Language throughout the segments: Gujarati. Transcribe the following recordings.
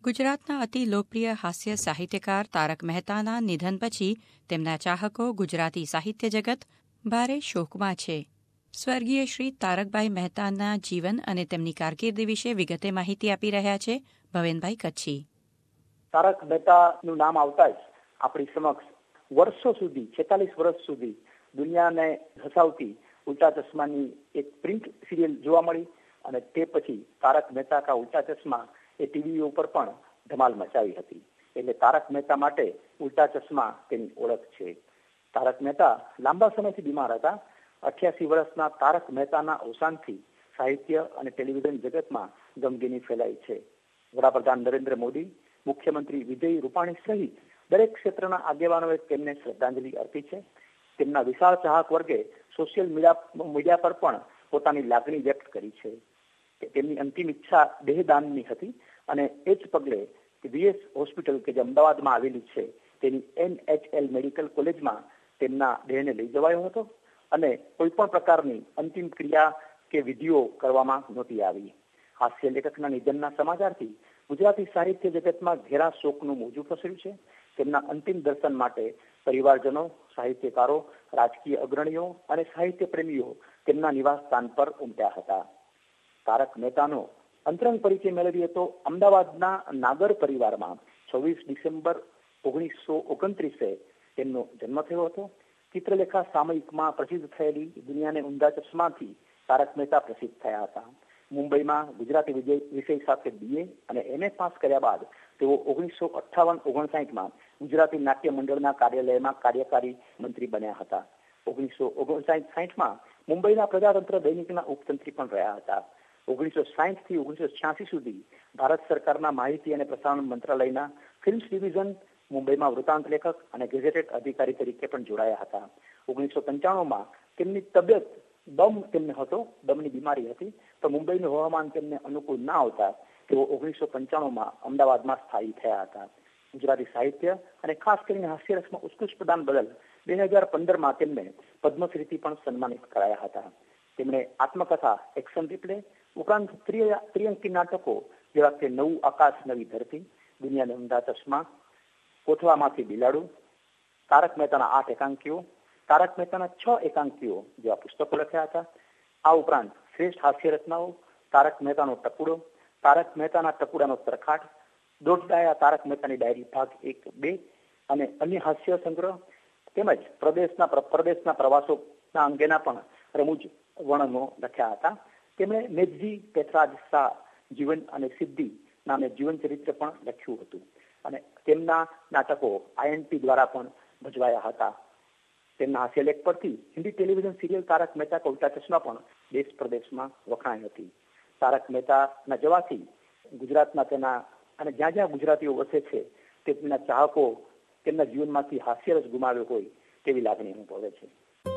ગુજરાતના અતિ લોકપ્રિય હાસ્ય સાહિત્યકાર તારક મહેતાના નિધન પછી તેમના ચાહકો ગુજરાતી સાહિત્ય જગત ભારે શોકમાં છે. સ્વર્ગીય શ્રી તારકભાઈ મહેતાના જીવન અને તેમની કારકિર્દી વિશે વિગતે માહિતી આપી રહ્યા છે ભવેનભાઈ કચ્છી. તારક મહેતાનું નામ આવતા જ આપણી સમક્ષ વર્ષો સુધી 46 વર્ષ સુધી દુનિયાને હસાવતી ઉલ્ટા ચશ્માની એક પ્રિન્ટ સિરિયલ જોવા મળી અને તે પછી તારક મહેતા કા ઉલ્ટા ચશ્મા એ ટીવી ઉપર પણ ધમાલ મચાવી હતી. એટલે તારક મહેતા માટે ઉલ્ટા ચશ્મા તેની ઓળખ છે. તારક મહેતા લાંબા સમયથી બીમાર હતા. 88 વર્ષના તારક મહેતાના અવસાનથી સાહિત્ય અને ટેલિવિઝન જગતમાં ગમગીની ફેલાઈ છે. વડાપ્રધાન નરેન્દ્ર મોદી, મુખ્યમંત્રી વિજય રૂપાણી સહિત દરેક ક્ષેત્રના આગેવાનોએ તેમને શ્રદ્ધાંજલિ અર્પી છે. તેમના વિશાળ ચાહક વર્ગે સોશિયલ મીડિયા પર પણ પોતાની લાગણી વ્યક્ત કરી છે. તેમની અંતિમ ઈચ્છા દેહદાનની હતી અને એ જ પગલે વીએસ હોસ્પિટલ કે જે અમદાવાદમાં આવેલી છે તેની NHL મેડિકલ કોલેજમાં તેમના દેહને લઈ જવાયો હતો અને કોઈ પણ પ્રકારની અંતિમ ક્રિયા કે વિધિઓ કરવામાં નહોતી આવી. હાસ્ય લેખકના નિધનના સમાચારથી ગુજરાતી સાહિત્ય જગતમાં ઘેરા શોકનું મોજું પસર્યું છે. તેમના અંતિમ દર્શન માટે પરિવારજનો, સાહિત્યકારો, રાજકીય અગ્રણીઓ અને સાહિત્ય પ્રેમીઓ તેમના નિવાસ સ્થાન પર ઉમટ્યા હતા. તારક મહેતાનો અંતરંગ પરિચય મેળવીએ તો અમદાવાદના નાગર પરિવારમાં 26 ડિસેમ્બર 1929 તેમનો જન્મ થયો હતો. ચિત્રલેખા સામયિકમાં પ્રસિદ્ધ થયેલી દુનિયાને ઊંધા ચશ્માથી તારક મહેતા પ્રસિદ્ધ થયા હતા. મુંબઈમાં ગુજરાતી વિષય સાથે BA અને MA પાસ કર્યા બાદ તેઓ 1958-59 ગુજરાતી નાટ્ય મંડળના કાર્યાલયમાં કાર્યકારી મંત્રી બન્યા હતા. 1959-60 મુંબઈના પ્રજાતંત્ર દૈનિકના ઉપતંત્રી પણ રહ્યા હતા. 1960 થી 1986 સુધી ભારત સરકારના માહિતી અને પ્રસારણ મંત્રાલયના ફિલ્મ્સ ડિવિઝન મુંબઈમાં વૃત્તાંત લેખક અને ગેઝેટેડ અધિકારી તરીકે પણ જોડાયા હતા. 1995 તેમની તબિયત દમની બીમારી હતી, તો મુંબઈનું હવામાન તેમને અનુકૂળ ના આવતા તેઓ 1995 અમદાવાદમાં સ્થાયી થયા હતા. ગુજરાતી સાહિત્ય અને ખાસ કરીને હાસ્યરસમાં ઉત્કૃષ્ટ પ્રદાન બદલ 2015 તેમને પદ્મશ્રીથી પણ સન્માનિત કરાયા હતા. તેમણે આત્મકથા એક્શન રિપ્લે ઉપરાંત ત્રિઅંકી નાટકો જેવા કે નવું આકાશ નવી ધરતી, દુનિયાને ઊંધા ચશ્મા, કોથળામાંથી બિલાડું, તારક મહેતાના 8 એકાંકીઓ, તારક મહેતાના 6 એકાંકીઓ જેવા પુસ્તકો લખ્યા હતા. આ ઉપરાંત શ્રેષ્ઠ હાસ્ય રચનાઓ, તારક મહેતાનો ટપુડો, તારક મહેતાના ટપુડાનો તરખાટ, દોઢડાયા તારક મહેતાની ડાયરી ભાગ 1-2 અને અન્ય હાસ્ય સંગ્રહ તેમજ પ્રદેશના પ્રવાસોના અંગેના પણ રમૂજ વર્ણનો લખ્યા હતા. તેમણે મેઘજી પેથરાજ શાહ જીવન અને સિદ્ધિ નામે જીવન ચરિત્ર પણ લખ્યું હતું અને તેમના નાટકો INT દ્વારા પણ ભજવાયા હતા. તેમના હાસ્યલેખ પરથી હિન્દી ટેલિવિઝન સિરિયલ તારક મહેતા કા ઉલ્ટા ચશ્મા પણ દેશ પ્રદેશમાં વખણાઈ હતી. તારક મહેતાના જવાથી ગુજરાતના તેના અને જ્યાં જ્યાં ગુજરાતીઓ વસે છે તેમના ચાહકો તેમના જીવનમાંથી હાસ્યરસ ગુમાવ્યો હોય તેવી લાગણી અનુભવે છે.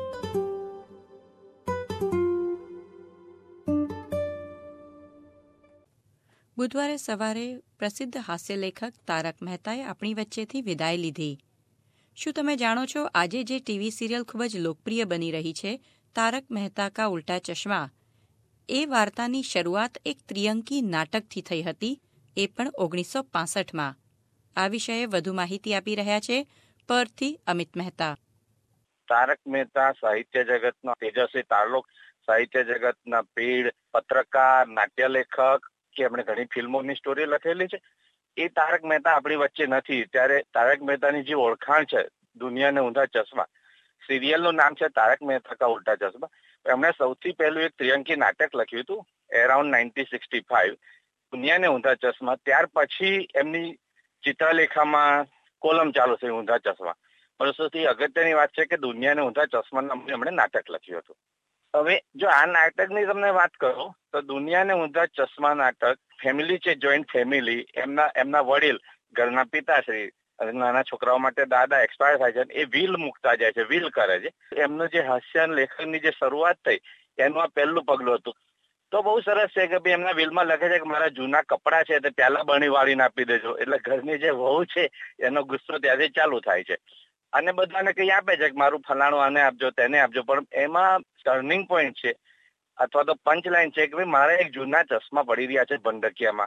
બુધવારે સવારે પ્રસિદ્ધ હાસ્યલેખક તારક મહેતાએ આપણી વચ્ચેથી વિદાય લીધી. શું તમે જાણો છો આજે જે ટીવી સિરિયલ ખૂબ જ લોકપ્રિય બની રહી છે તારક મહેતા કા ઉલ્ટા ચશ્મા, એ વાર્તાની શરૂઆત એક ત્રિઅંકી નાટકથી થઈ હતી, એ પણ 1965. આ વિષয়ে વધુ માહિતી આપી રહ્યા છે પરથી અમિત મહેતા. તારક મહેતા સાહિત્ય જગતના તેજસ્વી તારલોક, સાહિત્ય જગતના પીડ, પત્રકાર, નાટ્ય લેખક કે એમણે ઘણી ફિલ્મોની સ્ટોરી લખેલી છે. એ તારક મહેતા આપણી વચ્ચે નથી ત્યારે તારક મહેતાની જે ઓળખાણ છે દુનિયાને ઊંધા ચશ્મા, સિરિયલનું નામ છે તારક મહેતા કા ઉલ્ટા ચશ્મા. એમણે સૌથી પહેલું એક ત્રિઅંકી નાટક લખ્યું હતું એરાઉન્ડ 1965, દુનિયાને ઊંધા ચશ્મા. ત્યાર પછી એમની ચિત્રલેખામાં કોલમ ચાલુ થઈ ઊંધા ચશ્મા. પણ સૌથી અગત્યની વાત છે કે દુનિયાને ઊંધા ચશ્મા નામનું એમણે નાટક લખ્યું હતું. હવે જો આ નાટકની તમને વાત કરો તો દુનિયાને ઊંધા ચશ્મા નાટક ફેમિલી છે, જોઈન્ટ ફેમિલી. એમના વડીલ ઘરના પિતાશ્રી નાના છોકરાઓ માટે દાદા એક્સપાયર થાય છે, એ વિલ મૂકતા જાય છે, વિલ કરે છે. એમનું જે હાસ્ય લેખનની જે શરૂઆત થઈ એનું આ પહેલું પગલું હતું. તો બહુ સરસ છે કે ભાઈ એમના વિલમાં લખે છે કે મારા જૂના કપડાં છે તે પહેલા બની વાળીને આપી દેજો. એટલે ઘરની જે વહુ છે એનો ગુસ્સો ત્યાંથી ચાલુ થાય છે અને બધાને કઈ આપે છે કે મારું ફલાણું આને આપજો તેને આપજો. પણ એમાં ટર્નિંગ પોઈન્ટ છે અથવા તો પંચ લાઈન છે કે ભાઈ મારે એક જૂના ચશ્મા પડી રહ્યા છે ભંડકિયામાં,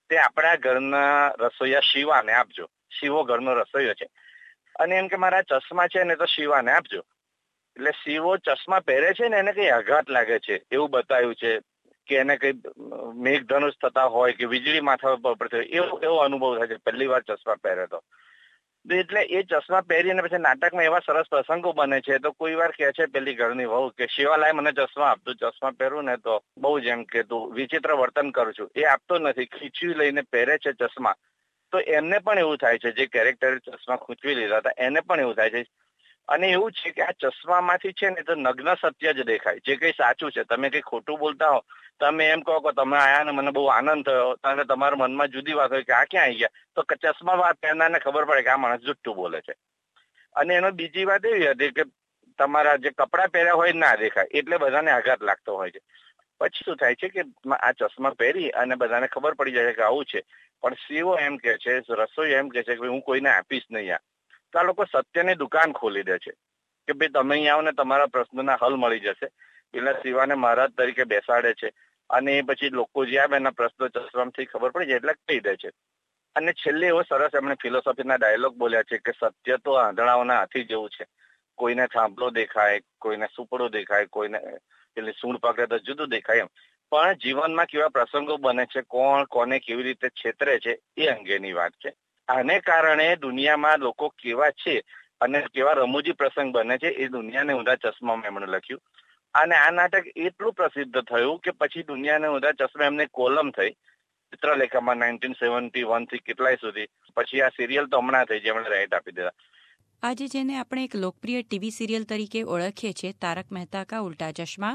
તે આપણા ઘરના રસોઈયા શિવાને આપજો. શિવો ઘરનો રસોઈયો છે અને એમ કે મારા ચશ્મા છે ને તો શિવાને આપજો. એટલે શિવો ચશ્મા પહેરે છે ને એને કઈ આઘાત લાગે છે એવું બતાવ્યું છે કે એને કઈ મેઘધનુષ થતા હોય કે વીજળી માથા પર પડતી હોય એવો અનુભવ થાય છે પહેલી વાર ચશ્મા પહેરે તો. એટલે એ ચશ્મા પહેરીને પછી નાટકમાં એવા સરસ પ્રસંગો બને છે તો કોઈ વાર કહે છે પેલી ઘરની વહુ કે શિવાલાય મને ચશ્મા આપતું, ચશ્મા પહેરું ને તો બહુ જ એમ કે તું વિચિત્ર વર્તન કરું છું. એ આપતો નથી, ખીચવી લઈને પહેરે છે ચશ્મા. તો એમને પણ એવું થાય છે, જે કેરેક્ટરે ચશ્મા ખૂંચવી લીધા હતા એને પણ એવું થાય છે. અને એવું છે કે આ ચશ્મામાંથી છે ને તો નગ્ન સત્ય જ દેખાય, જે કઈ સાચું છે. તમે કઈ ખોટું બોલતા હો, તમે એમ કહો કે તમે આયા ને મને બહુ આનંદ થયો અને તમારા મનમાં જુદી વાત હોય કે આ ક્યાં આવી ગયા, તો ચશ્મા વાત પહેરનારને ખબર પડે કે આ માણસ જુઠ્ઠું બોલે છે. અને એનો બીજી વાત એવી હતી કે તમારા જે કપડાં પહેર્યા હોય ના દેખાય એટલે બધાને આઘાત લાગતો હોય છે. પછી શું થાય છે કે આ ચશ્મા પહેરી અને બધાને ખબર પડી જાય કે આવું છે. પણ શિવો એમ કે છે, રસોઈ એમ કે છે કે હું કોઈને આપીશ નહીં. તો આ લોકો સત્યની દુકાન ખોલી દે છે કે ભાઈ તમે અહીંયા આવો ને તમારા પ્રશ્નોના હલ મળી જશે. એટલે શિવાને મહારાજ તરીકે બેસાડે છે અને એ પછી લોકો જે આવે એના પ્રશ્નો ચશ્માથી ખબર પડી જાય એટલે કહી દે છે. અને છેલ્લે એવો સરસ એમણે ફિલોસોફીના ડાયલોગ બોલ્યા છે કે સત્ય તો આંધળાઓના હાથી જેવું છે. કોઈને થાંભલો દેખાય, કોઈને સુપડો દેખાય, કોઈને એટલે સૂંઢ પકડે તો જુદું દેખાય એમ. પણ જીવનમાં કેવા પ્રસંગો બને છે, કોણ કોને કેવી રીતે છેતરે છે એ અંગેની વાત છે. આને કારણે દુનિયામાં લોકો કેવા છે અને કેવા રમૂજી પ્રસંગ બને છે એ દુનિયાને ઊંધા ચશ્મામાં એમણે લખ્યું. અને આ નાટક એટલું પ્રસિદ્ધ થયું કે પછી દુનિયાને ઊંધા ચશ્મા એમને કોલમ થઈ ચિત્રલેખામાં 1971 થી કેટલાય સુધી. પછી આ સિરિયલ તો હમણાં થઈ જેમણે રાઇટ આપી દીધા. આજે જેને આપણે એક લોકપ્રિય ટીવી સિરિયલ તરીકે ઓળખીએ છીએ, તારક મહેતા કા ઉલ્ટા ચશ્મા,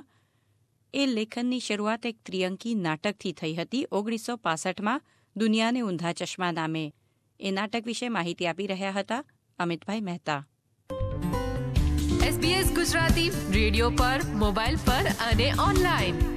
એ લેખનની શરૂઆત એક ત્રિઅંકી નાટકથી થઈ હતી 1965માં દુનિયાને ઊંધા ચશ્મા નામે. એ નાટક વિશે માહિતી આપી રહ્યા હતા અમિતભાઈ મહેતા. SBS ગુજરાતી રેડિયો પર, મોબાઈલ પર અને ઓનલાઈન